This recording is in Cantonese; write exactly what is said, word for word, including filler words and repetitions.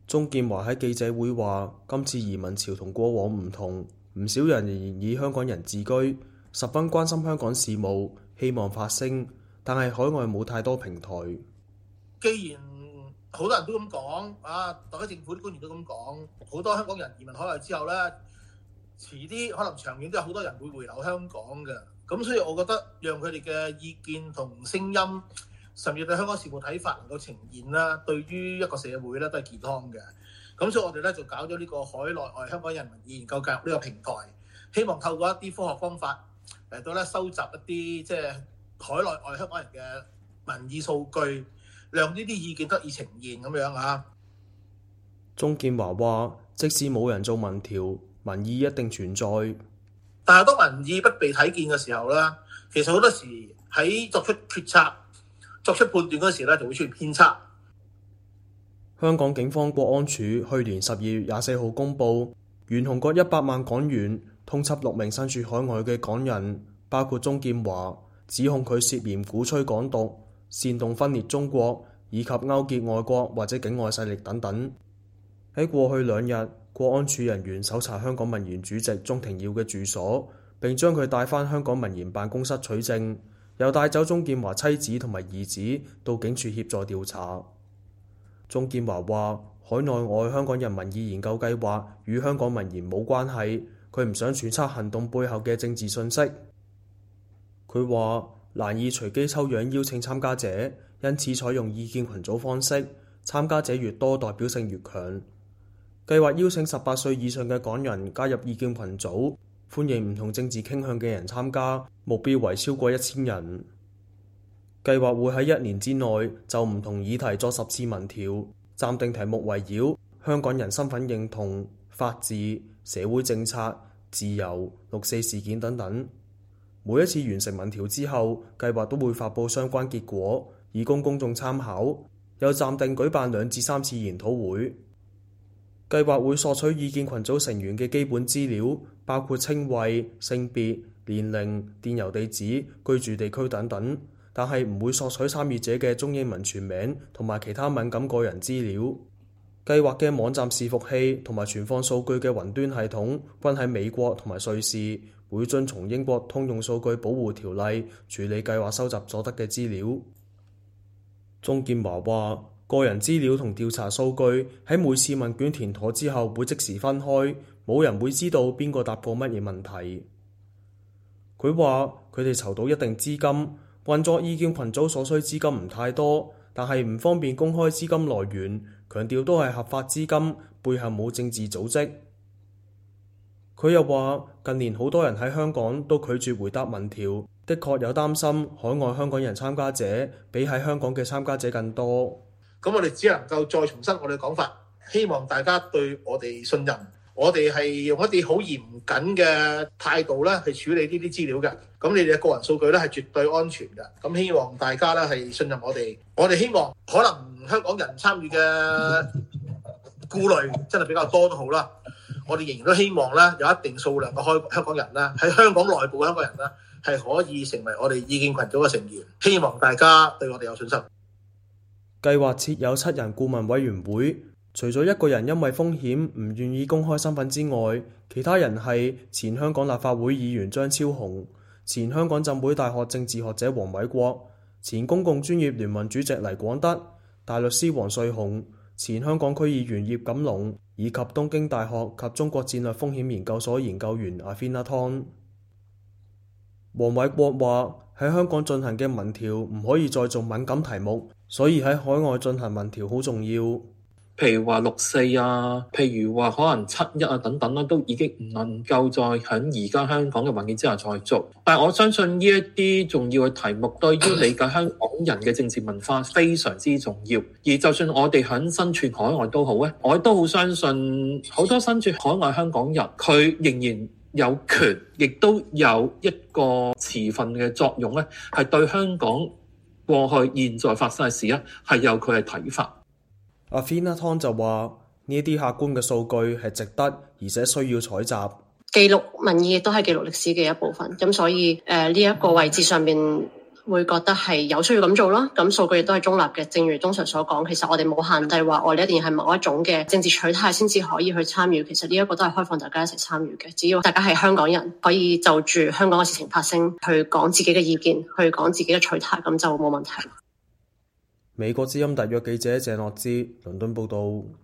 鍾建華喺記者會話：今次移民潮同過往唔同，唔少人仍然以香港人自居，十分關心香港事務，希望發聲，但係海外冇太多平台。 既然好多人都咁講，啊，特區政府啲官員都咁講，好多香港人移民海外之後呢，遲啲可能長遠都有好多人會回流香港嘅。咁所以我覺得讓佢哋嘅意見同聲音，甚至對香港事務睇法能夠呈現啦，對於一個社會咧都係健康嘅。咁所以我哋咧就搞咗呢個海內外香港人民意研究計劃呢個平台，希望透過一啲科學方法嚟到咧收集一啲即係海內外香港人嘅民意數據，讓呢啲意見得以呈現咁樣啊。 鍾建華話：即使冇人做民調，民意一定存在。 但係當民意不被睇見嘅時候咧，其實好多時喺作出決策、作出判斷嗰時咧，就會出現偏差。 香港警方國安處去年十二月廿四號公佈，懸紅過一百萬港元通緝六名身處海外嘅港人，包括鍾建華，指控佢涉嫌鼓吹港獨、煽動分裂中國以及勾結外國或者境外勢力等等。喺過去兩日，國安處人員搜查香港民研主席鍾庭耀嘅住所，並將佢帶返香港民研辦公室取證，又帶走鍾建華妻子同埋兒子到警署協助調查。鍾建華話：海內外香港人民意研究計劃與香港民研冇關係，佢唔想揣測行動背後嘅政治信息。佢話難以隨機抽樣邀請參加者，因此採用意見群組方式，參加者越多代表性越強。計劃邀請十八歲以上嘅港人加入意見群組，歡迎唔同政治傾向嘅人參加，目標為超過一千人。計劃會喺一年之內就唔同議題作十次民調，暫定題目圍繞香港人身份認同、法治、社會政策、自由、六四事件等等。每一次完成民調之後，計劃都會發佈相關結果，以供公眾參考。又暫定舉辦兩至三次研討會。計劃會索取意見群組成員嘅基本資料，包括稱謂、性別、年齡、電郵地址、居住地區等等。但係唔會索取參與者嘅中英文全名同埋其他敏感個人資料。計劃嘅網站伺服器同埋存放數據嘅雲端系統均喺美國同埋瑞士，會遵從英國通用數據保護條例處理計劃收集所得嘅資料。鍾建華話：個人資料同調查數據喺每次問卷填妥之後會即時分開，冇人會知道邊個答過乜嘢問題。佢話佢哋籌到一定資金。運作意見群組所需資金唔太多，但係唔方便公開資金來源，強調都係合法資金，背後冇政治組織。佢又話近年好多人喺香港都拒絕回答民調，的確有擔心海外香港人參加者比喺香港嘅參加者更多。 咁我哋只能夠再重申我哋嘅講法，希望大家對我哋信任。我哋係用一啲好嚴謹嘅態度咧，去處理呢啲資料嘅。咁你哋嘅個人數據咧係絕對安全嘅。咁希望大家咧係信任我哋。我哋希望可能香港人參與嘅顧慮真係比較多都好啦。我哋仍然都希望咧有一定數量嘅開香港人咧喺香港內部嘅香港人咧係可以成為我哋意見群組嘅成員。希望大家對我哋有信心。 計劃設有七人顧問委員會。除咗一個人因為風險唔願意公開身份之外，其他人係前香港立法會議員張超雄、前香港浸會大學政治學者黃偉國、前公共專業聯盟主席黎廣德、大律師黃瑞雄、前香港區議員葉錦龍以及東京大學及中國戰略風險研究所研究員阿菲娜湯。黃偉國話：喺香港進行嘅民調唔可以再做敏感題目，所以喺海外進行民調好重要。 譬如話六四啊，譬如話可能七一啊等等啦，都已經唔能夠再喺而家香港嘅環境之下再做。但係我相信呢一啲重要嘅題目，對於理解香港人嘅政治文化非常之重要。而就算我哋喺身處海外都好咧，我都好相信好多身處海外香港人，佢仍然有權，亦都有一個持份嘅作用咧，係對香港過去、現在發生嘅事咧，係有佢嘅睇法。 阿菲娜湯就話：呢啲客觀嘅數據係值得，而且需要採集。 記錄民意亦都係記錄歷史嘅一部分。咁所以誒呢一個位置上面， 會覺得係有需要咁做咯。咁數據亦都係中立嘅，正如通常所講，其實我哋冇限制話我哋一定係某一種嘅政治取態先至可以去參與。其實呢一個都係開放大家一齊參與嘅，只要大家係香港人，可以就住香港嘅事情發聲，去講自己嘅意見，去講自己嘅取態，咁就冇問題。 美國之音特約記者鄭樂之倫敦報道。